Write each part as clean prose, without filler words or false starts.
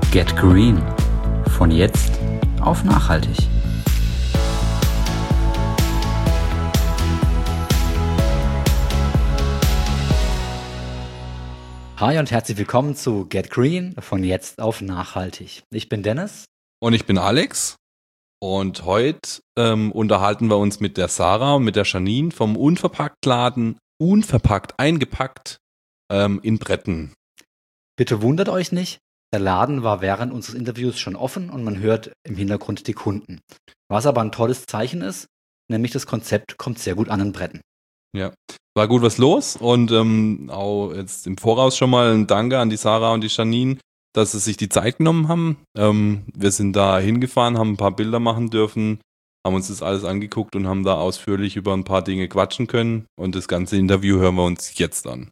Get Green. Von jetzt auf nachhaltig. Hi und herzlich willkommen zu Get Green. Von jetzt auf nachhaltig. Ich bin Dennis. Und ich bin Alex. Und heute unterhalten wir uns mit der Sarah und mit der Janine vom Unverpacktladen Unverpackt eingepackt in Bretten. Bitte wundert euch nicht, der Laden war während unseres Interviews schon offen und man hört im Hintergrund die Kunden. Was aber ein tolles Zeichen ist, nämlich das Konzept kommt sehr gut an den Bretten. Ja, war gut was los und auch jetzt im Voraus schon mal ein Danke an die Sarah und die Janine, dass sie sich die Zeit genommen haben. Wir sind da hingefahren, haben ein paar Bilder machen dürfen, haben uns das alles angeguckt und haben da ausführlich über ein paar Dinge quatschen können und das ganze Interview hören wir uns jetzt an.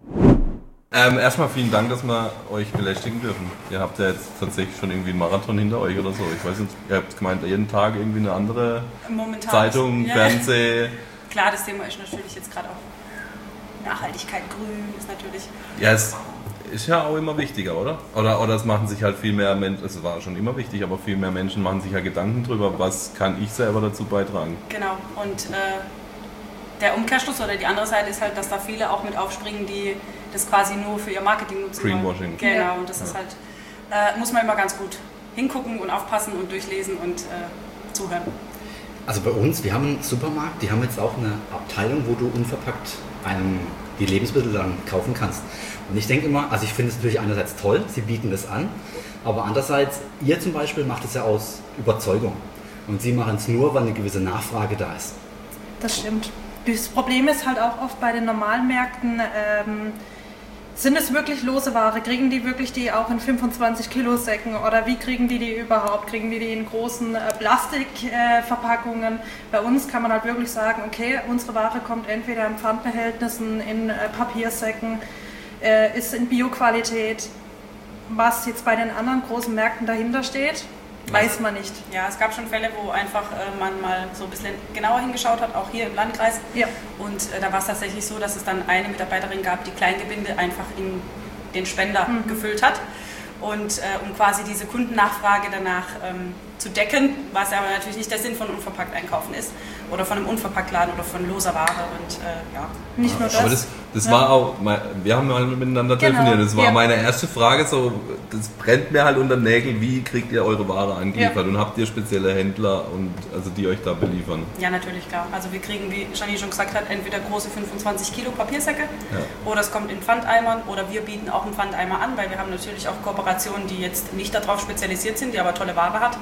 Erstmal vielen Dank, dass wir euch belästigen dürfen. Ihr habt ja jetzt tatsächlich schon irgendwie einen Marathon hinter euch oder so. Ich weiß nicht, ihr habt gemeint, jeden Tag irgendwie eine andere Momentan Zeitung, ja. Fernseh. Klar, das Thema ist natürlich jetzt gerade auch Nachhaltigkeit, Grün ist natürlich... Ja, es ist ja auch immer wichtiger, oder? Oder es machen sich halt viel mehr Menschen, es war schon immer wichtig, aber viel mehr Menschen machen sich ja Gedanken drüber, was kann ich selber dazu beitragen. Genau, und der Umkehrschluss oder die andere Seite ist halt, dass da viele auch mit aufspringen, die das quasi nur für ihr Marketing nutzen. Greenwashing. Genau, und das ist halt, muss man immer ganz gut hingucken und aufpassen und durchlesen und zuhören. Also bei uns, wir haben einen Supermarkt, die haben jetzt auch eine Abteilung, wo du unverpackt die Lebensmittel dann kaufen kannst. Und ich denke immer, also ich finde es natürlich einerseits toll, sie bieten das an, aber andererseits, ihr zum Beispiel macht es ja aus Überzeugung. Und sie machen es nur, weil eine gewisse Nachfrage da ist. Das stimmt. Das Problem ist halt auch oft bei den normalen Märkten, sind es wirklich lose Ware? Kriegen die wirklich die auch in 25 Kilo Säcken oder wie kriegen die überhaupt? Kriegen die in großen Plastikverpackungen? Bei uns kann man halt wirklich sagen, okay, unsere Ware kommt entweder in Pfandbehältnissen, in Papiersäcken, ist in Bioqualität. Was jetzt bei den anderen großen Märkten dahinter steht, weiß man nicht. Ja, es gab schon Fälle, wo einfach man mal so ein bisschen genauer hingeschaut hat, auch hier im Landkreis. Ja. Und da war es tatsächlich so, dass es dann eine Mitarbeiterin gab, die Kleingebinde einfach in den Spender gefüllt hat. Und um quasi diese Kundennachfrage danach zu decken, was ja aber natürlich nicht der Sinn von unverpackt einkaufen ist oder von einem Unverpacktladen oder von loser Ware und ja. Nicht nur das. Aber das war auch, wir haben mal miteinander telefoniert, das war meine erste Frage, so, das brennt mir halt unter den Nägeln, wie kriegt ihr eure Ware angeliefert und habt ihr spezielle Händler und also die euch da beliefern? Ja, natürlich, klar. Also wir kriegen, wie Janine schon gesagt hat, entweder große 25 Kilo Papiersäcke oder es kommt in Pfandeimern oder wir bieten auch einen Pfandeimer an, weil wir haben natürlich auch Kooperationen, die jetzt nicht darauf spezialisiert sind, die aber tolle Ware hat.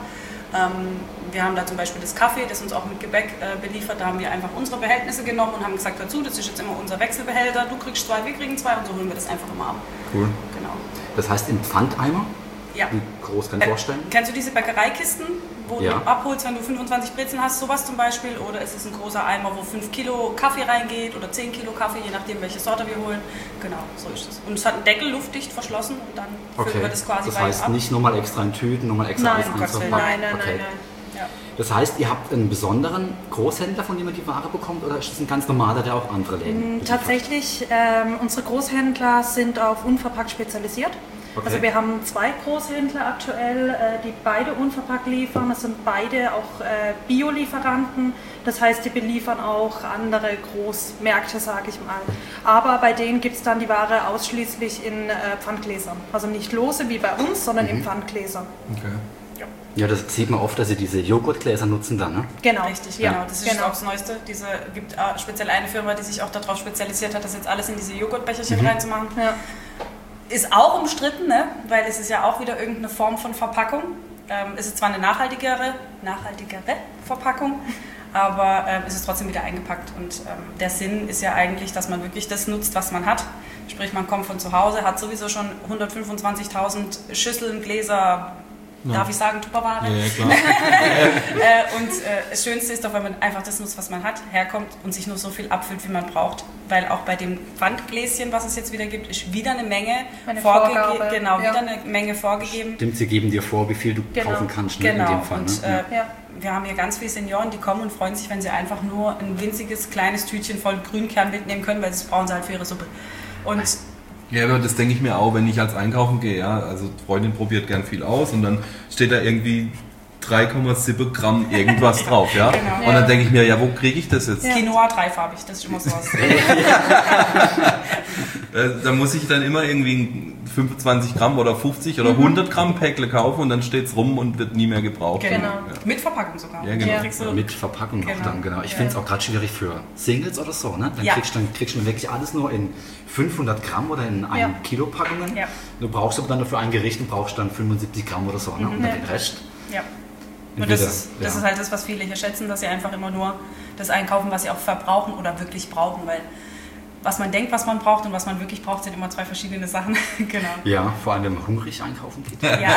Wir haben da zum Beispiel das Kaffee, das uns auch mit Gebäck beliefert. Da haben wir einfach unsere Behältnisse genommen und haben gesagt dazu, das ist jetzt immer unser Wechselbehälter, du kriegst 2, wir kriegen 2 und so holen wir das einfach immer ab. Cool. Genau. Das heißt in Pfandeimer? Ja. Wie groß kannst du vorstellen? Kennst du diese Bäckereikisten, wo du abholst, wenn du 25 Brezeln hast, sowas zum Beispiel? Oder ist es ein großer Eimer, wo 5 Kilo Kaffee reingeht oder 10 Kilo Kaffee, je nachdem welche Sorte wir holen? Genau, so ist es. Und es hat einen Deckel, luftdicht verschlossen und dann füllen wir das quasi das heißt ab. Nicht nochmal extra in Tüten, nochmal extra alles einzupacken? Nein. Ja. Das heißt, ihr habt einen besonderen Großhändler, von dem ihr die Ware bekommt, oder ist das ein ganz normaler, der auch andere Läden beliefert? Tatsächlich, unsere Großhändler sind auf unverpackt spezialisiert. Okay. Also wir haben 2 Großhändler aktuell, die beide unverpackt liefern. Das sind beide auch Bio-Lieferanten. Das heißt, die beliefern auch andere Großmärkte, sage ich mal. Aber bei denen gibt es dann die Ware ausschließlich in Pfandgläsern. Also nicht lose wie bei uns, sondern in Pfandgläsern. Okay. Ja, das sieht man oft, dass sie diese Joghurtgläser nutzen dann, ne? Genau, richtig, genau. Das ist auch das Neueste. Gibt speziell eine Firma, die sich auch darauf spezialisiert hat, das jetzt alles in diese Joghurtbecherchen reinzumachen. Ja. Ist auch umstritten, ne? Weil es ist ja auch wieder irgendeine Form von Verpackung. Es ist zwar eine nachhaltigere Verpackung, aber es ist trotzdem wieder eingepackt. Und der Sinn ist ja eigentlich, dass man wirklich das nutzt, was man hat. Sprich, man kommt von zu Hause, hat sowieso schon 125.000 Schüsseln, Gläser, darf ich sagen, Tupperware? Ja, klar. Und das Schönste ist doch, wenn man einfach das nutzt, was man hat, herkommt und sich nur so viel abfüllt, wie man braucht. Weil auch bei dem Pfandgläschen, was es jetzt wieder gibt, ist wieder eine Menge vorgegeben. Genau, wieder eine Menge vorgegeben. Stimmt, sie geben dir vor, wie viel du kaufen kannst, ne, in dem Fall. Und, wir haben hier ganz viele Senioren, die kommen und freuen sich, wenn sie einfach nur ein winziges, kleines Tütchen voll Grünkern mitnehmen können, weil das brauchen sie halt für ihre Suppe. Und Ja, aber das denke ich mir auch, wenn ich als einkaufen gehe. Ja? Also Freundin probiert gern viel aus und dann steht da irgendwie 3,7 Gramm irgendwas drauf. Ja? Genau. Und dann denke ich mir, ja, wo kriege ich das jetzt? Quinoa dreifarbig, das ist immer sowas. Da muss ich dann immer irgendwie 25 Gramm oder 50 oder 100 Gramm Päckle kaufen und dann steht es rum und wird nie mehr gebraucht. Genau. Ja. Mit Verpackung sogar. Ja, genau. Ja. Mit Verpackung auch dann, genau. Ich finde es auch gerade schwierig für Singles oder so. Ne? Dann kriegst du wirklich alles nur in 500 Gramm oder in 1 Kilo Packungen. Ja. Du brauchst aber dann für ein Gericht und brauchst dann 75 Gramm oder so. Ne? Und dann den Rest. Ja. Und das ist halt das, was viele hier schätzen, dass sie einfach immer nur das einkaufen, was sie auch verbrauchen oder wirklich brauchen, weil was man denkt, was man braucht und was man wirklich braucht, sind immer 2 verschiedene Sachen. Genau. Ja, vor allem wenn man hungrig einkaufen geht. Ja.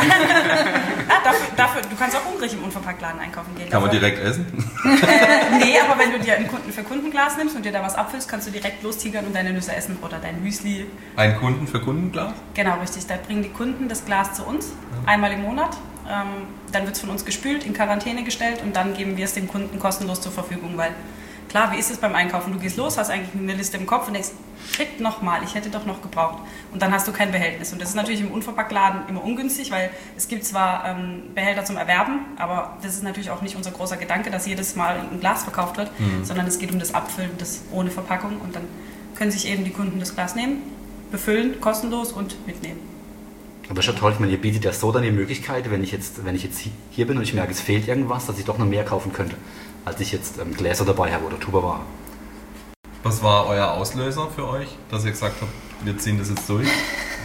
Dafür, du kannst auch hungrig im Unverpacktladen einkaufen gehen. Kann man direkt essen? Nee, aber wenn du dir ein Kunden-für-Kunden-Glas nimmst und dir da was abfüllst, kannst du direkt lostigern und deine Nüsse essen oder dein Müsli. Ein Kunden-für-Kunden-Glas? Genau, richtig. Da bringen die Kunden das Glas zu uns, einmal im Monat. Dann wird es von uns gespült, in Quarantäne gestellt und dann geben wir es dem Kunden kostenlos zur Verfügung, weil klar, wie ist es beim Einkaufen? Du gehst los, hast eigentlich eine Liste im Kopf und denkst, krieg nochmal, ich hätte doch noch gebraucht. Und dann hast du kein Behältnis. Und das ist natürlich im Unverpacktladen immer ungünstig, weil es gibt zwar Behälter zum Erwerben, aber das ist natürlich auch nicht unser großer Gedanke, dass jedes Mal ein Glas verkauft wird, sondern es geht um das Abfüllen, das ohne Verpackung. Und dann können sich eben die Kunden das Glas nehmen, befüllen, kostenlos und mitnehmen. Aber ist ja toll, ich meine, ihr bietet ja so dann die Möglichkeit, wenn ich jetzt hier bin und ich merke, es fehlt irgendwas, dass ich doch noch mehr kaufen könnte, als ich jetzt Gläser dabei habe oder Tupperware. Was war euer Auslöser für euch, dass ihr gesagt habt, wir ziehen das jetzt durch?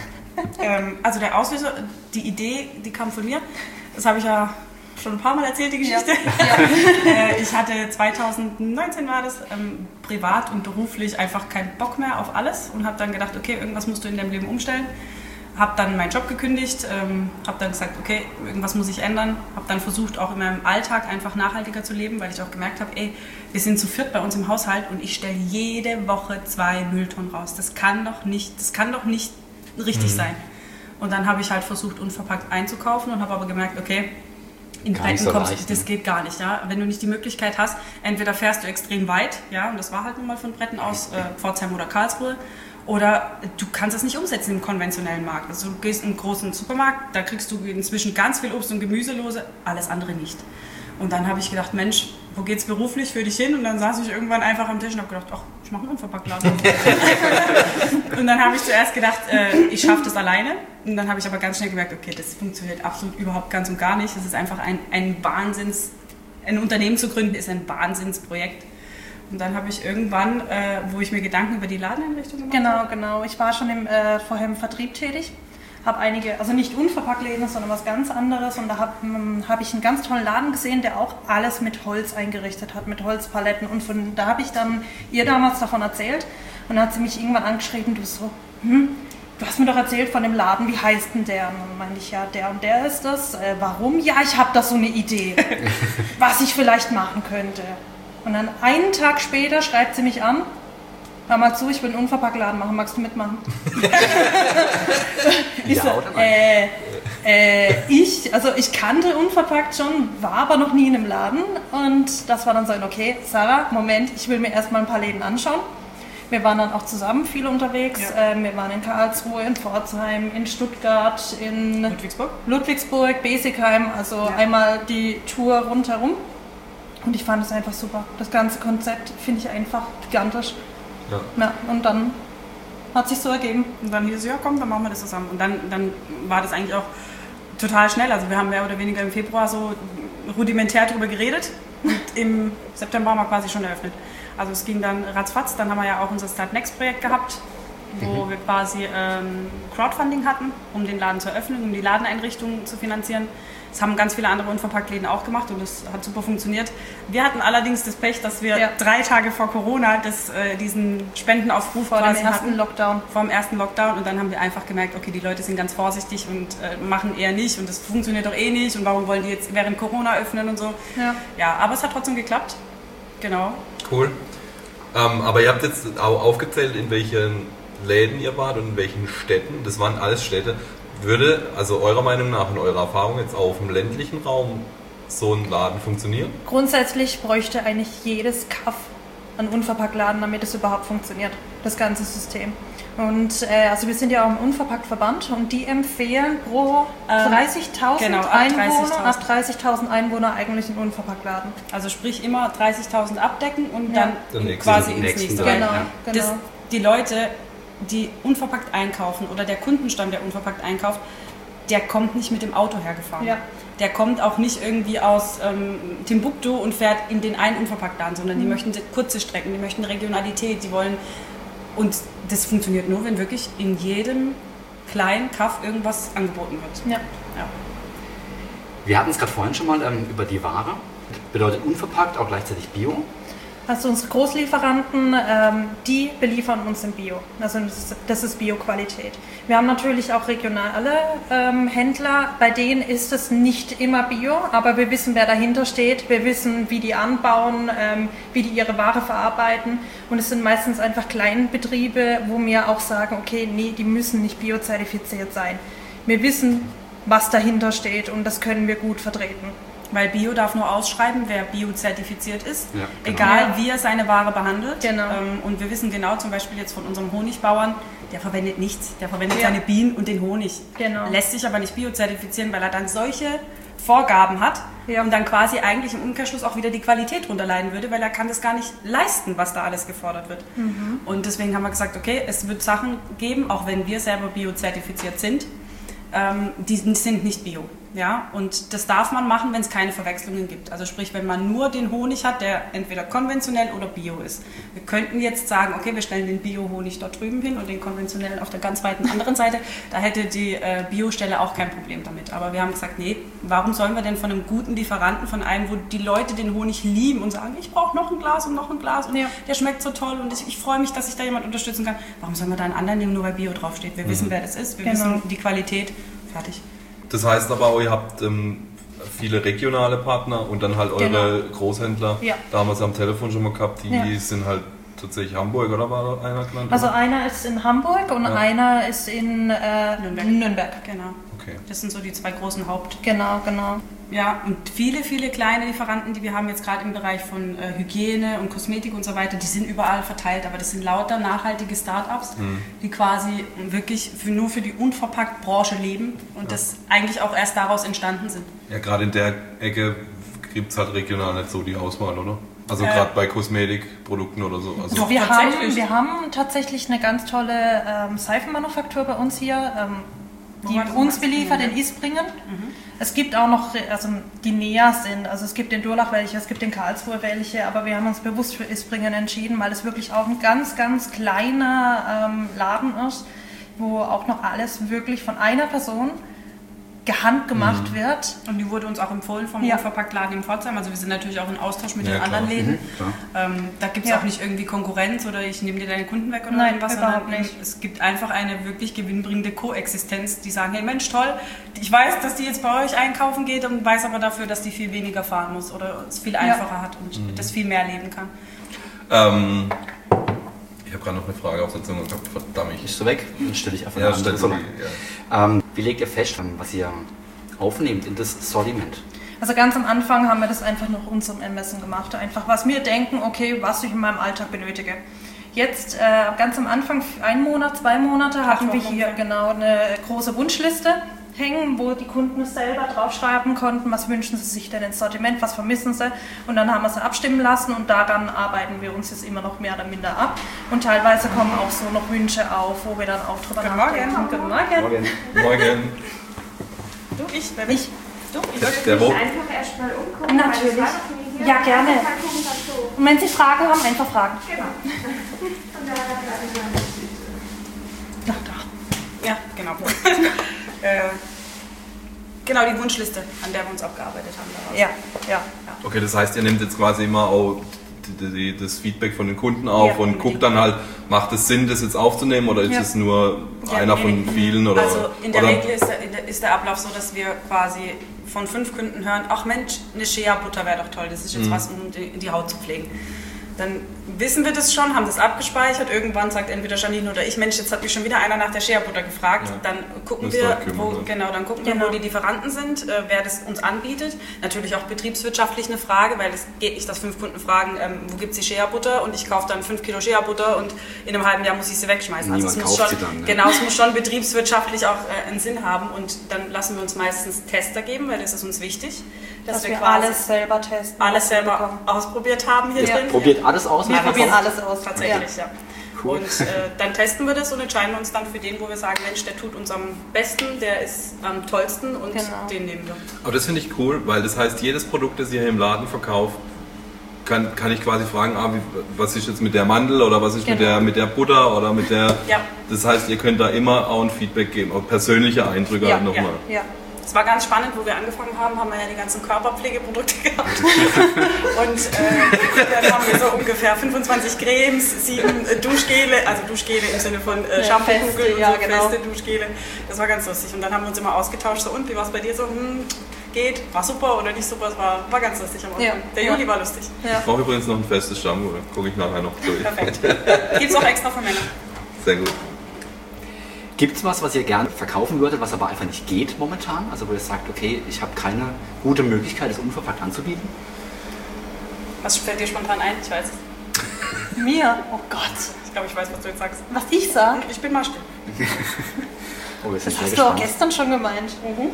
Also der Auslöser, die Idee, die kam von mir. Das habe ich ja schon ein paar Mal erzählt, die Geschichte. Ja. Ich hatte 2019 war das, privat und beruflich einfach keinen Bock mehr auf alles und habe dann gedacht, okay, irgendwas musst du in deinem Leben umstellen. Habe dann meinen Job gekündigt, habe dann gesagt, okay, irgendwas muss ich ändern. Habe dann versucht, auch in meinem Alltag einfach nachhaltiger zu leben, weil ich auch gemerkt habe, wir sind zu viert bei uns im Haushalt und ich stelle jede Woche 2 Mülltonnen raus. Das kann doch nicht richtig sein. Und dann habe ich halt versucht, unverpackt einzukaufen und habe aber gemerkt, okay, in Bretten das geht gar nicht. Ja? Wenn du nicht die Möglichkeit hast, entweder fährst du extrem weit, ja, und das war halt nun mal von Bretten aus, Pforzheim oder Karlsruhe, oder du kannst das nicht umsetzen im konventionellen Markt. Also du gehst in einen großen Supermarkt, da kriegst du inzwischen ganz viel Obst und Gemüse lose, alles andere nicht. Und dann habe ich gedacht, Mensch, wo geht's beruflich für dich hin? Und dann saß ich irgendwann einfach am Tisch und habe gedacht, ach, ich mache einen Unverpacktladen. Und dann habe ich zuerst gedacht, ich schaffe das alleine. Und dann habe ich aber ganz schnell gemerkt, okay, das funktioniert absolut überhaupt ganz und gar nicht. Das ist einfach ein Unternehmen zu gründen ist ein Wahnsinnsprojekt. Und dann habe ich irgendwann, wo ich mir Gedanken über die Ladeneinrichtung gemacht habe. Genau. Ich war schon vorher im Vertrieb tätig, habe einige, also nicht Unverpacktläden, sondern was ganz anderes. Und da habe ich einen ganz tollen Laden gesehen, der auch alles mit Holz eingerichtet hat, mit Holzpaletten. Und da habe ich dann ihr damals davon erzählt. Und dann hat sie mich irgendwann angeschrieben, du hast mir doch erzählt von dem Laden, wie heißt denn der? Und dann meinte ich, ja, der und der ist das. Warum? Ja, ich habe da so eine Idee, was ich vielleicht machen könnte. Und dann einen Tag später schreibt sie mich an, hör mal zu, ich will einen Unverpacktladen machen, magst du mitmachen? Ich ich kannte Unverpackt schon, war aber noch nie in einem Laden und das war dann so ein, okay, Sarah, Moment, ich will mir erstmal ein paar Läden anschauen. Wir waren dann auch zusammen viel unterwegs, wir waren in Karlsruhe, in Pforzheim, in Stuttgart, in Ludwigsburg, Besigheim, also einmal die Tour rundherum. Und ich fand es einfach super. Das ganze Konzept finde ich einfach gigantisch. Ja, und dann hat es sich so ergeben. Und dann hieß es, ja komm, dann machen wir das zusammen. Und dann war das eigentlich auch total schnell. Also wir haben mehr oder weniger im Februar so rudimentär darüber geredet. Und im September haben wir quasi schon eröffnet. Also es ging dann ratzfatz. Dann haben wir ja auch unser Start Next Projekt gehabt, wo wir quasi Crowdfunding hatten, um den Laden zu eröffnen, um die Ladeneinrichtung zu finanzieren. Das haben ganz viele andere Unverpacktläden auch gemacht und das hat super funktioniert. Wir hatten allerdings das Pech, dass wir 3 Tage vor Corona diesen Spendenaufruf vor dem ersten Lockdown. Vom ersten Lockdown und dann haben wir einfach gemerkt, okay, die Leute sind ganz vorsichtig und machen eher nicht und das funktioniert doch eh nicht und warum wollen die jetzt während Corona öffnen und so. Ja, aber es hat trotzdem geklappt. Genau. Cool. Aber ihr habt jetzt auch aufgezählt, in welchen Läden ihr wart und in welchen Städten. Das waren alles Städte. Würde, also eurer Meinung nach und eurer Erfahrung jetzt auf dem ländlichen Raum so ein Laden funktionieren? Grundsätzlich bräuchte eigentlich jedes Kaff einen Unverpacktladen, damit es überhaupt funktioniert, das ganze System. Und also wir sind ja auch im Unverpackt-Verband und die empfehlen pro 30.000 Einwohner, ab 30.000 Einwohner eigentlich einen Unverpacktladen. Also sprich immer 30.000 abdecken und dann quasi ins nächste rein. Genau. Die Leute, die unverpackt einkaufen oder der Kundenstamm, der unverpackt einkauft, der kommt nicht mit dem Auto hergefahren. Ja. Der kommt auch nicht irgendwie aus Timbuktu und fährt in den einen Unverpacktladen, sondern die möchten kurze Strecken, die möchten Regionalität, die wollen... Und das funktioniert nur, wenn wirklich in jedem kleinen Kaff irgendwas angeboten wird. Ja. Wir hatten es gerade vorhin schon mal über die Ware. Bedeutet unverpackt auch gleichzeitig Bio? Also unsere Großlieferanten, die beliefern uns in Bio. Also das ist Bio-Qualität. Wir haben natürlich auch regionale Händler, bei denen ist es nicht immer Bio, aber wir wissen, wer dahinter steht. Wir wissen, wie die anbauen, wie die ihre Ware verarbeiten. Und es sind meistens einfach Kleinbetriebe, wo wir auch sagen, okay, nee, die müssen nicht biozertifiziert sein. Wir wissen, was dahinter steht und das können wir gut vertreten. Weil Bio darf nur ausschreiben, wer biozertifiziert ist, egal wie er seine Ware behandelt. Genau. Und wir wissen genau, zum Beispiel jetzt von unserem Honigbauern, der verwendet nichts, der verwendet seine Bienen und den Honig. Genau. Lässt sich aber nicht biozertifizieren, weil er dann solche Vorgaben hat und dann quasi eigentlich im Umkehrschluss auch wieder die Qualität drunter leiden würde, weil er kann das gar nicht leisten, was da alles gefordert wird. Und deswegen haben wir gesagt, okay, es wird Sachen geben, auch wenn wir selber biozertifiziert sind, die sind nicht bio. Ja, und das darf man machen, wenn es keine Verwechslungen gibt. Also sprich, wenn man nur den Honig hat, der entweder konventionell oder bio ist. Wir könnten jetzt sagen, okay, wir stellen den Bio-Honig dort drüben hin und den konventionellen auf der ganz weiten anderen Seite. Da hätte die Bio-Stelle auch kein Problem damit. Aber wir haben gesagt, nee, warum sollen wir denn von einem guten Lieferanten, von einem, wo die Leute den Honig lieben und sagen, ich brauche noch ein Glas und noch ein Glas und der schmeckt so toll und ich freue mich, dass ich da jemand unterstützen kann. Warum sollen wir da einen anderen nehmen, nur weil Bio draufsteht? Wir wissen, wer das ist, wir wissen die Qualität, fertig. Das heißt aber auch, ihr habt viele regionale Partner und dann halt eure Großhändler. Ja. Da haben wir es am Telefon schon mal gehabt, die sind halt tatsächlich Hamburg, oder war da einer genannt? Also einer ist in Hamburg und einer ist in Nürnberg. Genau. Okay. Das sind so die zwei großen Genau. Ja, und viele kleine Lieferanten, die wir haben jetzt gerade im Bereich von Hygiene und Kosmetik und so weiter, die sind überall verteilt, aber das sind lauter nachhaltige Start-ups, die quasi wirklich nur für die Unverpackt-Branche leben und das eigentlich auch erst daraus entstanden sind. Ja, gerade in der Ecke gibt es halt regional nicht so die Auswahl, oder? Also gerade bei Kosmetikprodukten oder so. Also wir haben tatsächlich eine ganz tolle Seifenmanufaktur bei uns hier, die uns beliefert in Isbringen. Es gibt auch noch, also die näher sind, also es gibt in Durlach welche, es gibt in Karlsruhe welche, aber wir haben uns bewusst für Isbringen entschieden, weil es wirklich auch ein ganz, ganz kleiner Laden ist, wo auch noch alles wirklich von einer Person handgemacht wird. Und die wurde uns auch empfohlen vom Unverpacktladen in Pforzheim. Also wir sind natürlich auch in Austausch mit den anderen Läden. Da gibt es auch nicht irgendwie Konkurrenz oder ich nehme dir deine Kunden weg oder irgendwas, sondern es gibt einfach eine wirklich gewinnbringende Koexistenz, die sagen, hey Mensch, toll, ich weiß, dass die jetzt bei euch einkaufen geht und weiß aber dafür, dass die viel weniger fahren muss oder es viel einfacher hat und das viel mehr leben kann. Ich habe gerade noch eine Frage auf der Zunge gehabt, verdammt. Bist du weg? Dann stelle ich einfach eine andere Frage. Wie legt ihr fest, was ihr aufnehmt in das Sortiment? Also ganz am Anfang haben wir das einfach nach unserem Ermessen gemacht. Einfach, was wir denken, okay, was ich in meinem Alltag benötige. Jetzt, ganz am Anfang, 1 Monat, 2 Monate, hatten wir hier genau eine große Wunschliste hängen, wo die Kunden selber draufschreiben konnten, was wünschen sie sich denn ins Sortiment, was vermissen sie, und dann haben wir sie abstimmen lassen und daran arbeiten wir uns jetzt immer noch mehr oder minder ab und teilweise kommen auch so noch Wünsche auf, wo wir dann auch drüber nachdenken. Guten Morgen. Morgen. Du, ich. Der mich einfach erstmal umgucken. Natürlich. Ja, gerne. Und wenn Sie Fragen haben, einfach fragen. Genau. Und da ja, genau. Genau, die Wunschliste, an der wir uns abgearbeitet haben. Ja. Okay, das heißt, ihr nehmt jetzt quasi immer auch das Feedback von den Kunden auf und guckt dann halt, macht es Sinn, das jetzt aufzunehmen oder ist es nur einer von vielen? Oder, also in der Regel ist der Ablauf so, dass wir quasi von 5 Kunden hören, ach Mensch, eine Shea-Butter wäre doch toll, das ist jetzt was, um die Haut zu pflegen. Dann wissen wir das schon, haben das abgespeichert. Irgendwann sagt entweder Janine oder ich, Mensch, jetzt hat mich schon wieder einer nach der Shea-Butter gefragt. Dann gucken wir, wo die Lieferanten sind, wer das uns anbietet. Natürlich auch betriebswirtschaftlich eine Frage, weil es geht nicht, dass 5 Kunden fragen, wo gibt es die Shea-Butter und ich kaufe dann 5 Kilo Shea-Butter und in einem halben Jahr muss ich sie wegschmeißen. Niemand also es muss kauft schon, sie dann, ne? Genau, es muss schon betriebswirtschaftlich auch einen Sinn haben und dann lassen wir uns meistens Tester geben, weil das ist uns wichtig. Dass wir alles selber testen. Alles selber ausprobiert haben hier drin. Probiert alles aus? Wir probieren alles aus. Tatsächlich, ja. Cool. Und dann testen wir das und entscheiden uns dann für den, wo wir sagen, Mensch, der tut uns am besten, der ist am tollsten und den nehmen wir. Aber das finde ich cool, weil das heißt, jedes Produkt, das ihr hier im Laden verkauft, kann ich quasi fragen, was ist jetzt mit der Mandel oder was ist mit der Butter oder mit der... Ja. Das heißt, ihr könnt da immer auch ein Feedback geben, auch persönliche Eindrücke nochmal. Ja. Es war ganz spannend, wo wir angefangen haben wir ja die ganzen Körperpflegeprodukte gehabt. Und dann haben wir so ungefähr 25 Cremes, 7 Duschgele, also Duschgele im Sinne von Shampoo-Kugeln und feste Duschgele. Das war ganz lustig. Und dann haben wir uns immer ausgetauscht, so und, wie war es bei dir so? Geht, war super oder nicht super, es war ganz lustig am Anfang. Ja. Der Juli war lustig. Ja. Ich brauche übrigens noch ein festes Shampoo, da gucke ich nachher noch durch. Perfekt. Gibt es auch extra für Männer. Sehr gut. Gibt es was ihr gerne verkaufen würdet, was aber einfach nicht geht momentan? Also wo ihr sagt, okay, ich habe keine gute Möglichkeit, es unverpackt anzubieten? Was fällt dir spontan ein? Ich weiß es. Mir? Oh Gott. Ich glaube, ich weiß, was du jetzt sagst. Was ich sage? Ich bin mal still. Oh, wir sind das hast du auch gestern schon gemeint.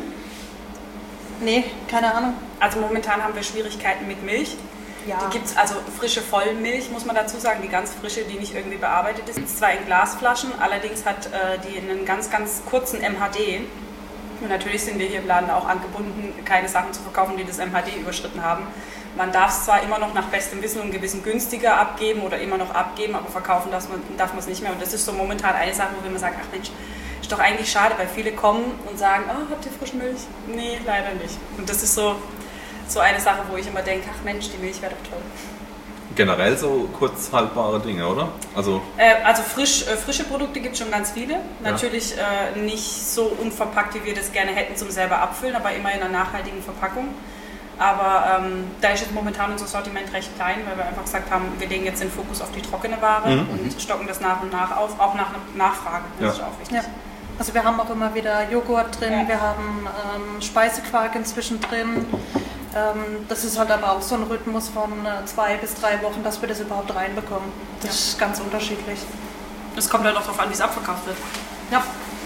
Nee, keine Ahnung. Also momentan haben wir Schwierigkeiten mit Milch. Ja. Die gibt es, also frische Vollmilch, muss man dazu sagen, die ganz frische, die nicht irgendwie bearbeitet ist. Zwar in Glasflaschen, allerdings hat die einen ganz, ganz kurzen MHD. Und natürlich sind wir hier im Laden auch angebunden, keine Sachen zu verkaufen, die das MHD überschritten haben. Man darf es zwar immer noch nach bestem Wissen und Gewissen günstiger abgeben oder immer noch abgeben, aber verkaufen darf man es nicht mehr. Und das ist so momentan eine Sache, wo man sagt, ach Mensch, ist doch eigentlich schade, weil viele kommen und sagen, habt ihr frische Milch? Nee, leider nicht. Und das ist so eine Sache, wo ich immer denke, ach Mensch, die Milch wäre doch toll. Generell so kurz haltbare Dinge, oder? Also frische Produkte gibt es schon ganz viele. Natürlich nicht so unverpackt, wie wir das gerne hätten zum selber abfüllen, aber immer in einer nachhaltigen Verpackung. Aber da ist jetzt momentan unser Sortiment recht klein, weil wir einfach gesagt haben, wir legen jetzt den Fokus auf die trockene Ware und stocken das nach und nach auf, auch nach Nachfrage. Das ist auch wichtig. Ja. Also wir haben auch immer wieder Joghurt drin, wir haben Speisequark inzwischen drin. Das ist halt aber auch so ein Rhythmus von 2 bis 3 Wochen, dass wir das überhaupt reinbekommen. Das ist ganz unterschiedlich. Es kommt halt auch darauf an, wie es abverkauft wird. Ja.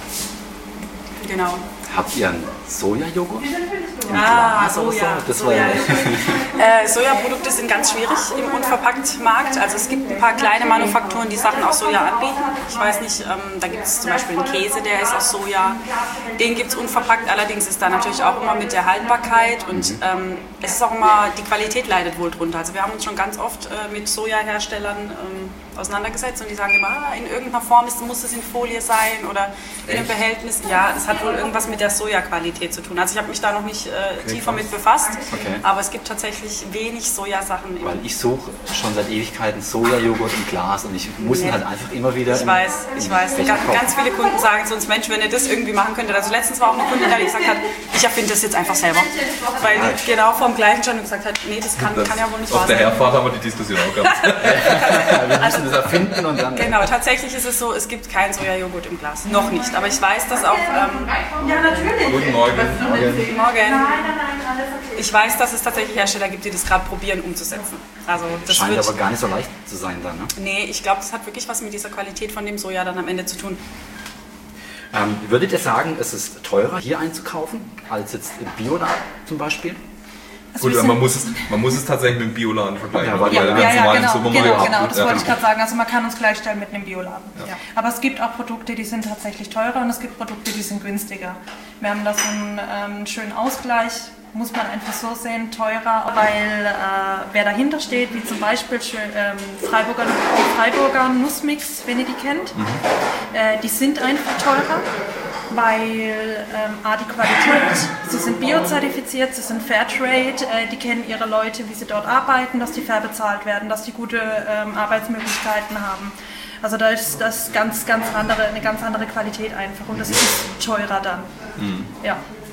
Genau. Habt ihr einen Sojajoghurt? Soja. Sojaprodukte sind ganz schwierig im Unverpacktmarkt. Also es gibt ein paar kleine Manufakturen, die Sachen aus Soja anbieten. Ich weiß nicht, da gibt es zum Beispiel einen Käse, der ist aus Soja. Den gibt es unverpackt, allerdings ist da natürlich auch immer mit der Haltbarkeit und es ist auch immer, die Qualität leidet wohl drunter. Also wir haben uns schon ganz oft mit Sojaherstellern auseinandergesetzt und die sagen immer, in irgendeiner Form muss es in Folie sein oder in einem Behältnis. Ja, das hat wohl irgendwas mit der Sojaqualität zu tun. Also ich habe mich da noch nicht tiefer mit befasst, aber es gibt tatsächlich wenig Sojasachen. Weil ich suche schon seit Ewigkeiten Sojajoghurt im Glas und ich muss ihn halt einfach immer wieder... Ich weiß. Ganz viele Kunden sagen zu uns, Mensch, wenn ihr das irgendwie machen könntet. Also letztens war auch eine Kundin da, die gesagt hat, ich erfinde das jetzt einfach selber. Weil die genau vor dem gleichen stand und gesagt hat, nee, das kann ja wohl nicht wahr sein. Auf der Herfahrt haben wir die Diskussion auch gehabt. Wir müssen das erfinden und dann... Genau, tatsächlich ist es so, es gibt keinen Sojajoghurt im Glas. Noch nicht, aber ich weiß, dass auch... natürlich. Guten Morgen. Morgen. Ich weiß, dass es tatsächlich Hersteller gibt, die das gerade probieren umzusetzen. Also das scheint aber gar nicht so leicht zu sein dann, ne? Nee, ich glaube, das hat wirklich was mit dieser Qualität von dem Soja dann am Ende zu tun. Würdet ihr sagen, es ist teurer hier einzukaufen, als jetzt im Bioladen zum Beispiel? Also gut, man muss es tatsächlich mit dem Bioladen vergleichen. Genau, das wollte ich gerade sagen. Also man kann uns gleichstellen mit einem Bioladen. Ja. Aber es gibt auch Produkte, die sind tatsächlich teurer und es gibt Produkte, die sind günstiger. Wir haben da so einen schönen Ausgleich, muss man einfach so sehen, teurer, weil wer dahinter steht, wie zum Beispiel die Freiburger Nussmix, wenn ihr die kennt, die sind einfach teurer. Weil die Qualität, sie sind biozertifiziert, sie sind Fairtrade, die kennen ihre Leute, wie sie dort arbeiten, dass die fair bezahlt werden, dass die gute Arbeitsmöglichkeiten haben. Also da ist das eine ganz andere Qualität einfach und das ist teurer dann. Ja.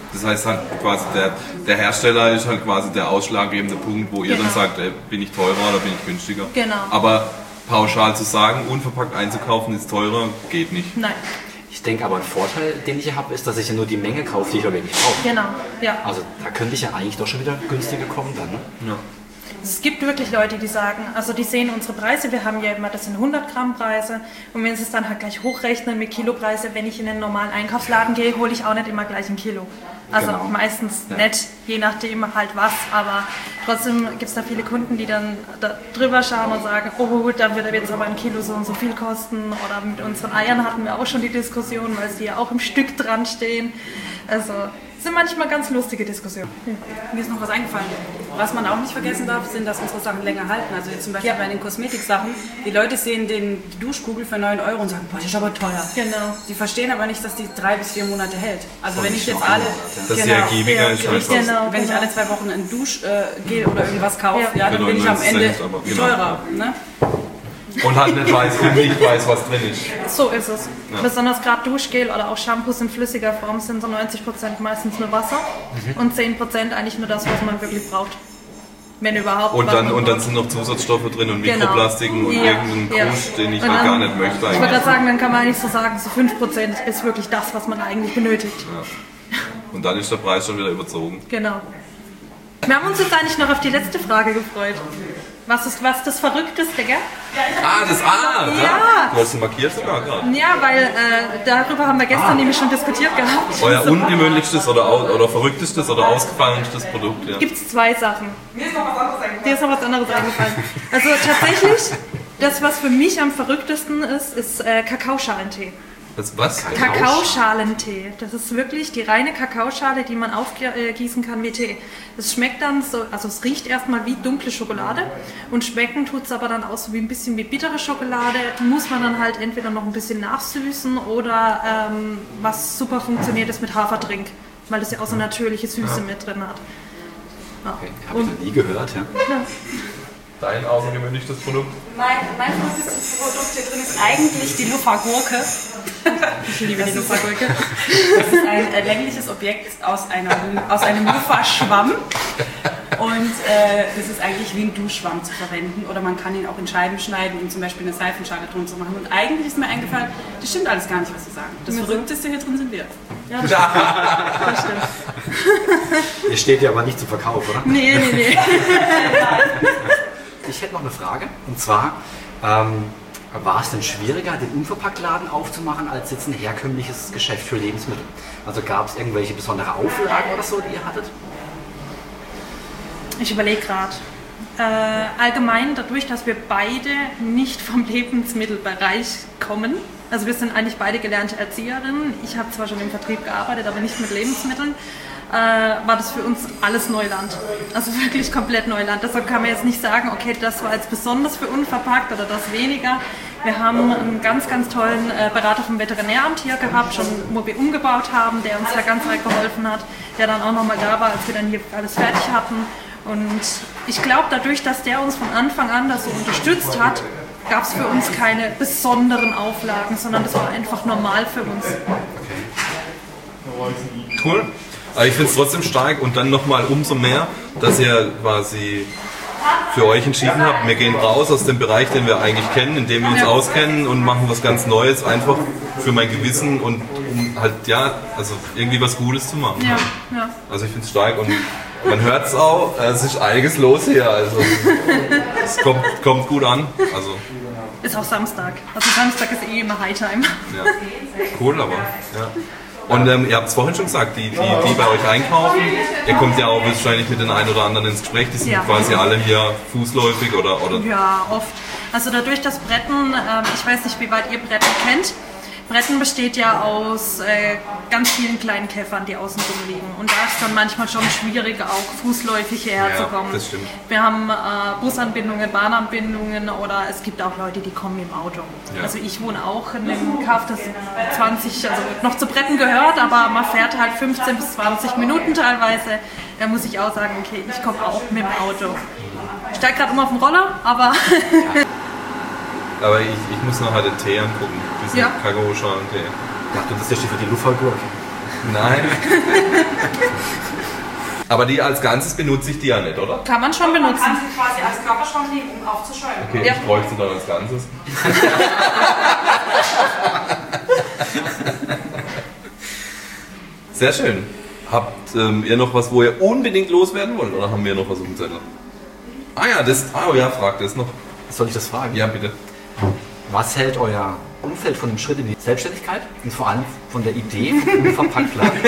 Das heißt halt quasi, der Hersteller ist halt quasi der ausschlaggebende Punkt, wo ihr dann sagt, bin ich teurer oder bin ich günstiger. Genau. Aber pauschal zu sagen, unverpackt einzukaufen ist teurer, geht nicht. Nein. Ich denke aber, ein Vorteil, den ich hier habe, ist, dass ich ja nur die Menge kaufe, die ich auch wirklich brauche. Genau, ja. Also da könnte ich ja eigentlich doch schon wieder günstiger kommen dann, ne? Ja. Es gibt wirklich Leute, die sagen, also die sehen unsere Preise, wir haben ja immer, das sind 100 Gramm Preise und wenn sie es dann halt gleich hochrechnen mit Kilopreise, wenn ich in einen normalen Einkaufsladen gehe, hole ich auch nicht immer gleich ein Kilo. Also meistens nicht, je nachdem halt was, aber trotzdem gibt es da viele Kunden, die dann da drüber schauen und sagen, oh, dann wird jetzt aber ein Kilo so und so viel kosten, oder mit unseren Eiern hatten wir auch schon die Diskussion, weil sie ja auch im Stück dran stehen. Also das sind manchmal ganz lustige Diskussionen. Mir ist noch was eingefallen. Was man auch nicht vergessen darf, sind, dass unsere Sachen länger halten. Also jetzt zum Beispiel bei den Kosmetiksachen. Die Leute sehen die Duschkugel für 9 € und sagen, boah, die ist aber teuer. Genau. Sie verstehen aber nicht, dass die 3 bis 4 Monate hält. Also wenn ich jetzt alle... Das ist ergiebiger ist einfach. Wenn ich alle 2 Wochen ein Duschgel oder irgendwas kaufe, dann bin ich am Ende teurer. Ne? Und halt nicht weiß, was drin ist. So ist es. Ja. Besonders gerade Duschgel oder auch Shampoos in flüssiger Form sind so 90% meistens nur Wasser und 10% eigentlich nur das, was man wirklich braucht. Wenn überhaupt. Und dann sind noch Zusatzstoffe drin und Mikroplastiken und irgendeinen Krusch, den ich halt gar nicht möchte. Ich wollte gerade sagen, dann kann man eigentlich so sagen, so 5% ist wirklich das, was man eigentlich benötigt. Ja. Und dann ist der Preis schon wieder überzogen. Genau. Wir haben uns jetzt eigentlich noch auf die letzte Frage gefreut. Was das Verrückteste, gell? Ja. Du hast sie markiert sogar gerade. Ja, weil darüber haben wir gestern nämlich schon diskutiert gehabt. Euer ungewöhnlichstes oder verrücktestes oder ausgefallenstes Produkt, ja. Gibt es 2 Sachen. Mir ist noch was anderes eingefallen. Also tatsächlich, das, was für mich am verrücktesten ist Kakaoschalentee. Das was? Kakaoschalentee. Das ist wirklich die reine Kakaoschale, die man aufgießen kann wie Tee. Es schmeckt dann so, also es riecht erstmal wie dunkle Schokolade und schmecken tut es aber dann auch so wie ein bisschen wie bittere Schokolade. Muss man dann halt entweder noch ein bisschen nachsüßen oder was super funktioniert ist mit Haferdrink, weil das ja auch so natürliche Süße mit drin hat. Ja. Okay, habe ich noch nie gehört, ja. Dein außergewöhnlichstes Produkt? Mein verrücktestes Produkt hier drin ist eigentlich die Luffa-Gurke. Ich liebe die Luffa-Gurke. Das ist ein längliches Objekt aus einem Luffa-Schwamm. Und das ist eigentlich wie ein Duschschwamm zu verwenden. Oder man kann ihn auch in Scheiben schneiden und zum Beispiel eine Seifenschale drunter machen. Und eigentlich ist mir eingefallen, das stimmt alles gar nicht, was Sie sagen. Das Verrückteste hier drin sind wir. Ja, das stimmt. Ihr steht ja aber nicht zum Verkauf, oder? Nee. Ich hätte noch eine Frage. Und zwar, war es denn schwieriger, den Unverpacktladen aufzumachen, als jetzt ein herkömmliches Geschäft für Lebensmittel? Also gab es irgendwelche besondere Auflagen oder so, die ihr hattet? Ich überlege gerade. Allgemein dadurch, dass wir beide nicht vom Lebensmittelbereich kommen, also wir sind eigentlich beide gelernte Erzieherinnen. Ich habe zwar schon im Vertrieb gearbeitet, aber nicht mit Lebensmitteln. War das für uns alles Neuland. Also wirklich komplett Neuland. Deshalb kann man jetzt nicht sagen, okay, das war jetzt besonders für unverpackt oder das weniger. Wir haben einen ganz, ganz tollen Berater vom Veterinäramt hier gehabt, schon wo wir umgebaut haben, der uns da ganz weit geholfen hat, der dann auch nochmal da war, als wir dann hier alles fertig hatten. Und ich glaube, dadurch, dass der uns von Anfang an das so unterstützt hat, gab es für uns keine besonderen Auflagen, sondern das war einfach normal für uns. Cool. Aber ich finde es trotzdem stark und dann nochmal umso mehr, dass ihr quasi für euch entschieden habt, wir gehen raus aus dem Bereich, den wir eigentlich kennen, in dem wir uns auskennen und machen was ganz Neues, einfach für mein Gewissen und um halt, also irgendwie was Gutes zu machen. Ja. Also ich finde es stark und man hört es auch, es ist einiges los hier, also es kommt gut an. Also. Ist auch Samstag, also Samstag ist immer Hightime. Ja. Cool, aber ja. Und ihr habt es vorhin schon gesagt, die bei euch einkaufen, ihr kommt ja auch wahrscheinlich mit den einen oder anderen ins Gespräch, die sind quasi alle hier fußläufig oder? Ja, oft. Also dadurch, dass Bretten, ich weiß nicht, wie weit ihr Bretten kennt, Bretten besteht ja aus ganz vielen kleinen Käfern, die außen rum liegen. Und da ist dann manchmal schon schwierig, auch fußläufig hierher zu kommen. Das stimmt. Wir haben Busanbindungen, Bahnanbindungen oder es gibt auch Leute, die kommen im Auto. Ja. Also ich wohne auch in einem Kaff, das 20, also noch zu Bretten gehört, aber man fährt halt 15 bis 20 Minuten teilweise. Da muss ich auch sagen, okay, ich komme auch mit dem Auto. Ich steige gerade auf den Roller, aber... Aber ich muss noch halt den Tee angucken, diesen Kakaoschalen-Tee. Ja, das ist ja für die Luffa-Gurke. Nein. Aber die als Ganzes benutze ich die ja nicht, oder? Kann man schon benutzen. Man kann sie quasi als Körperschrank nehmen, um aufzuschäumen. Okay, Ja. ich bräuchte dann als Ganzes. Sehr schön. Habt ihr noch was, wo ihr unbedingt loswerden wollt? Oder haben wir noch was auf dem Zettel? Fragt es noch. Soll ich das fragen? Ja, bitte. Was hält euer Umfeld von dem Schritt in die Selbstständigkeit und vor allem von der Idee vom Unverpacktladen?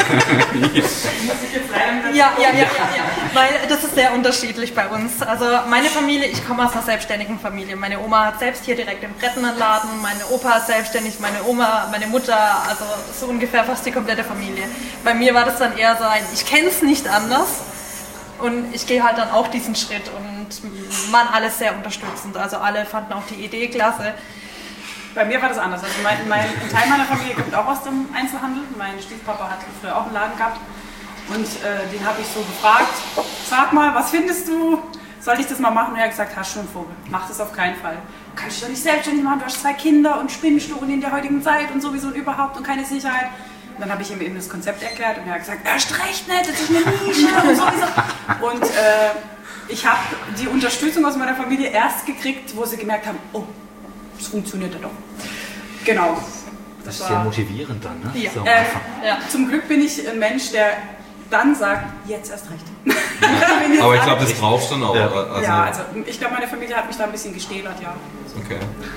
Ja. Weil das ist sehr unterschiedlich bei uns. Also meine Familie, ich komme aus einer selbstständigen Familie. Meine Oma hat selbst hier direkt im Bretternladen, meine Opa ist selbstständig, meine Oma, meine Mutter, also so ungefähr fast die komplette Familie. Bei mir war das dann eher so ein, ich kenne es nicht anders und ich gehe halt dann auch diesen Schritt und waren alle sehr unterstützend. Also alle fanden auch die Idee klasse. Bei mir war das anders. Also ein Teil meiner Familie kommt auch aus dem Einzelhandel. Mein Stiefpapa hat früher auch einen Laden gehabt. Und den habe ich so gefragt, sag mal, was findest du? Soll ich das mal machen? Und er hat gesagt, hast schon einen Vogel, mach das auf keinen Fall. Du kannst dich doch nicht selbstständig machen, du hast 2 Kinder und spinnst du und in der heutigen Zeit und sowieso und überhaupt und keine Sicherheit. Und dann habe ich ihm eben das Konzept erklärt und er hat gesagt, erst recht nicht, das ist eine Nische und sowieso. Und ich habe die Unterstützung aus meiner Familie erst gekriegt, wo sie gemerkt haben, oh, das funktioniert ja doch. Genau. Das ist sehr motivierend dann, ne? Ja. So, Zum Glück bin ich ein Mensch, der dann sagt, jetzt erst recht. Aber ich glaube, das brauchst du dann auch. Also ich glaube, meine Familie hat mich da ein bisschen gestählert, ja. Okay.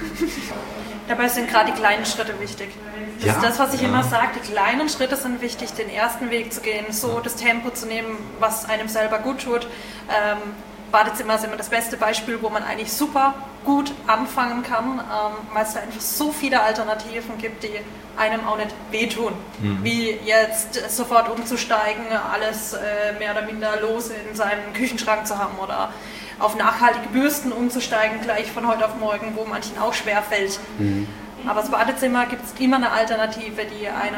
Dabei sind gerade die kleinen Schritte wichtig. Das ist das, was ich immer sage, die kleinen Schritte sind wichtig, den ersten Weg zu gehen, so das Tempo zu nehmen, was einem selber gut tut. Badezimmer ist immer das beste Beispiel, wo man eigentlich super gut anfangen kann, weil es da einfach so viele Alternativen gibt, die einem auch nicht wehtun. Wie jetzt sofort umzusteigen, alles mehr oder minder los in seinem Küchenschrank zu haben oder auf nachhaltige Bürsten umzusteigen, gleich von heute auf morgen, wo manchen auch schwer fällt. Aber das Badezimmer gibt es immer eine Alternative, die einem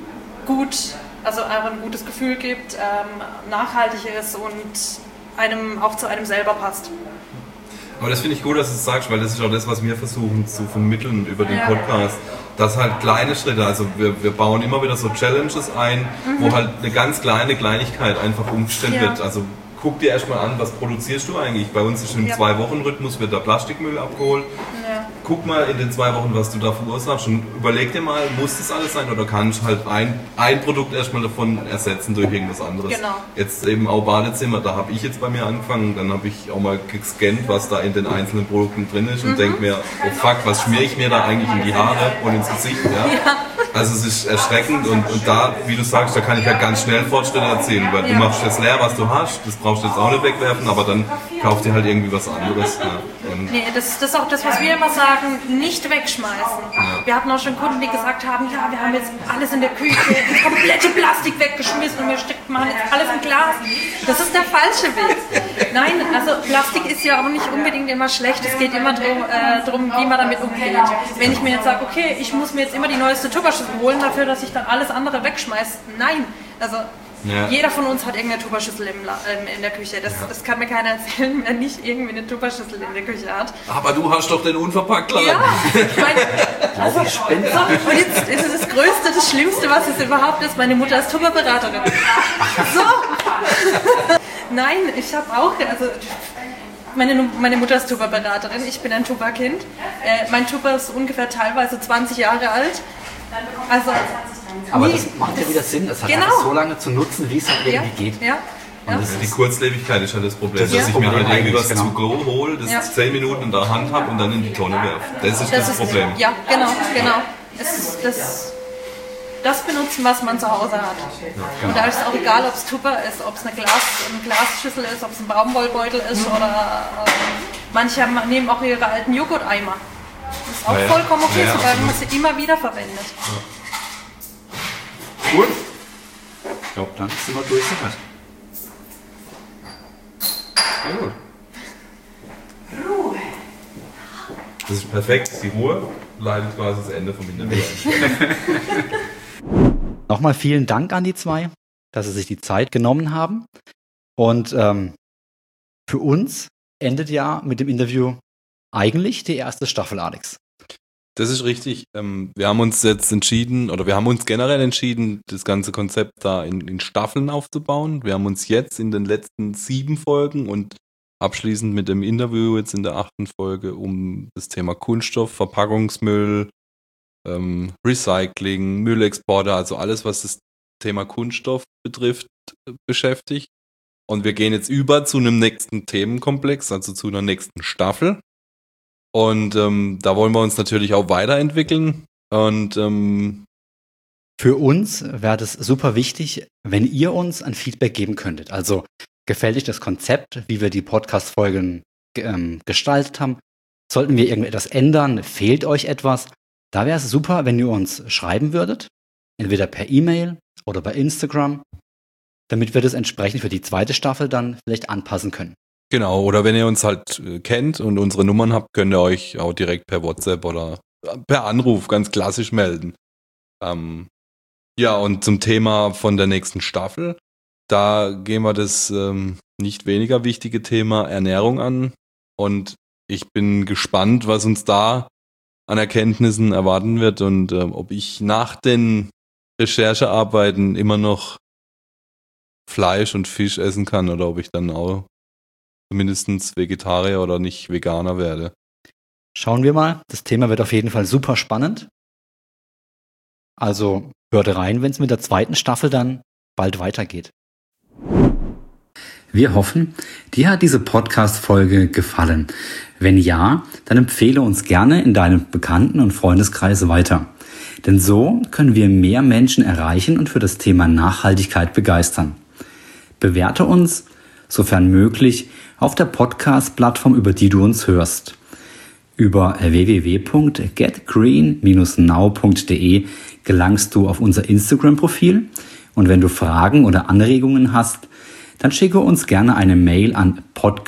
einfach ein gutes Gefühl gibt, nachhaltig ist und einem auch zu einem selber passt. Aber das finde ich gut, dass du es sagst, weil das ist auch das, was wir versuchen zu vermitteln über den Podcast. Dass halt kleine Schritte, also wir bauen immer wieder so Challenges ein, wo halt eine ganz kleine Kleinigkeit einfach umgestellt wird. Also guck dir erstmal an, was produzierst du eigentlich? Bei uns ist im 2-Wochen-Rhythmus wird der Plastikmüll abgeholt. Guck mal in den 2 Wochen, was du da verursachst und überleg dir mal, muss das alles sein oder kannst halt ein Produkt erstmal davon ersetzen durch irgendwas anderes. Genau. Jetzt eben auch Badezimmer, da habe ich jetzt bei mir angefangen, dann habe ich auch mal gescannt, was da in den einzelnen Produkten drin ist und denke mir, oh fuck, was schmiere ich mir da eigentlich in die Haare und ins Gesicht? Ja? Also es ist erschreckend und da, wie du sagst, da kann ich ja ganz schnell Fortschritte erzielen, weil du machst jetzt leer, was du hast, das brauchst du jetzt auch nicht wegwerfen, aber dann kauf dir halt irgendwie was anderes. Ja. Nee, das ist auch das, was wir immer sagen, nicht wegschmeißen. Wir hatten auch schon Kunden, die gesagt haben, ja, wir haben jetzt alles in der Küche, das komplette Plastik weggeschmissen und wir machen jetzt alles in Glas. Das ist der falsche Weg. Nein, also Plastik ist ja auch nicht unbedingt immer schlecht, es geht immer darum, wie man damit umgeht. Wenn ich mir jetzt sage, okay, ich muss mir jetzt immer die neueste Tupperschüssel holen dafür, dass ich dann alles andere wegschmeiße, nein, also jeder von uns hat irgendeine Tupperschüssel in der Küche. Das kann mir keiner erzählen, wer nicht irgendwie eine Tupperschüssel in der Küche hat. Aber du hast doch den Unverpacktladen. Ja, ich meine, und jetzt ist es das Größte, das Schlimmste, was es überhaupt ist. Meine Mutter ist Tupperberaterin. So. Nein, ich habe auch, also meine Mutter ist Tupperberaterin, ich bin ein Tupperkind. Mein Tupper ist ungefähr teilweise 20 Jahre alt. Also, aber das macht ja wieder Sinn, es hat einfach so lange zu nutzen, wie es halt irgendwie geht. Und die Kurzlebigkeit ist halt das Problem, dass ich mir halt irgendwie was zu go hole, das 10 Minuten in der Hand habe und dann in die Tonne werfe. Das ist das Problem. Ja, genau. Das benutzen, was man zu Hause hat. Und da ist es auch egal, ob es Tupper ist, ob es eine Glasschüssel ist, ob es ein Baumwollbeutel ist oder manche nehmen auch ihre alten Joghurteimer. Das ist auch vollkommen okay, solange man sie immer wieder verwendet. Gut. Ich glaube, dann sind wir durch damit. Sehr gut. Das ist perfekt. Die Ruhe leitet quasi das Ende vom Interview ein. Nochmal vielen Dank an die zwei, dass sie sich die Zeit genommen haben. Und für uns endet ja mit dem Interview eigentlich die erste Staffel, Alex. Das ist richtig. Wir haben uns jetzt entschieden, oder wir haben uns generell entschieden, das ganze Konzept da in Staffeln aufzubauen. Wir haben uns jetzt in den letzten 7 Folgen und abschließend mit dem Interview jetzt in der 8. Folge um das Thema Kunststoff, Verpackungsmüll, Recycling, Müllexporte, also alles, was das Thema Kunststoff betrifft, beschäftigt. Und wir gehen jetzt über zu einem nächsten Themenkomplex, also zu einer nächsten Staffel. Und da wollen wir uns natürlich auch weiterentwickeln. Und für uns wäre das super wichtig, wenn ihr uns ein Feedback geben könntet. Also gefällt euch das Konzept, wie wir die Podcast-Folgen gestaltet haben? Sollten wir irgendetwas ändern? Fehlt euch etwas? Da wäre es super, wenn ihr uns schreiben würdet. Entweder per E-Mail oder bei Instagram, damit wir das entsprechend für die 2. Staffel dann vielleicht anpassen können. Genau, oder wenn ihr uns halt kennt und unsere Nummern habt, könnt ihr euch auch direkt per WhatsApp oder per Anruf ganz klassisch melden. Ja, und zum Thema von der nächsten Staffel, da gehen wir das nicht weniger wichtige Thema Ernährung an. Und ich bin gespannt, was uns da an Erkenntnissen erwarten wird und ob ich nach den Recherchearbeiten immer noch Fleisch und Fisch essen kann oder ob ich dann auch zumindest Vegetarier oder nicht Veganer werde. Schauen wir mal. Das Thema wird auf jeden Fall super spannend. Also hört rein, wenn es mit der 2. Staffel dann bald weitergeht. Wir hoffen, dir hat diese Podcast-Folge gefallen. Wenn ja, dann empfehle uns gerne in deinem Bekannten- und Freundeskreis weiter. Denn so können wir mehr Menschen erreichen und für das Thema Nachhaltigkeit begeistern. Bewerte uns, sofern möglich, auf der Podcast-Plattform, über die du uns hörst. Über www.getgreen-now.de gelangst du auf unser Instagram-Profil und wenn du Fragen oder Anregungen hast, dann schicke uns gerne eine Mail an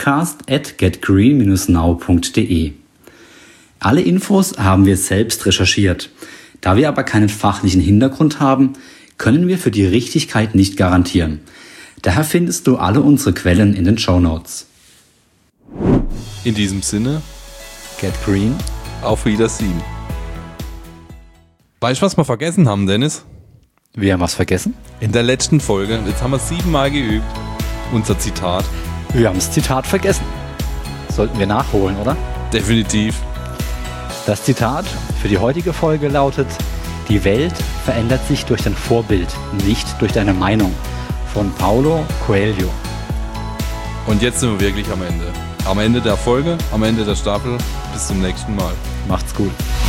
podcast@getgreen-now.de. Alle Infos haben wir selbst recherchiert. Da wir aber keinen fachlichen Hintergrund haben, können wir für die Richtigkeit nicht garantieren. Daher findest du alle unsere Quellen in den Shownotes. In diesem Sinne, Get Green. Auf Wiedersehen. Weißt du, was wir vergessen haben, Dennis? Wir haben was vergessen? In der letzten Folge, jetzt haben wir 7 Mal geübt, unser Zitat. Wir haben das Zitat vergessen. Sollten wir nachholen, oder? Definitiv. Das Zitat für die heutige Folge lautet: Die Welt verändert sich durch dein Vorbild, nicht durch deine Meinung. Von Paulo Coelho. Und jetzt sind wir wirklich am Ende. Am Ende der Folge, am Ende der Staffel. Bis zum nächsten Mal. Macht's gut.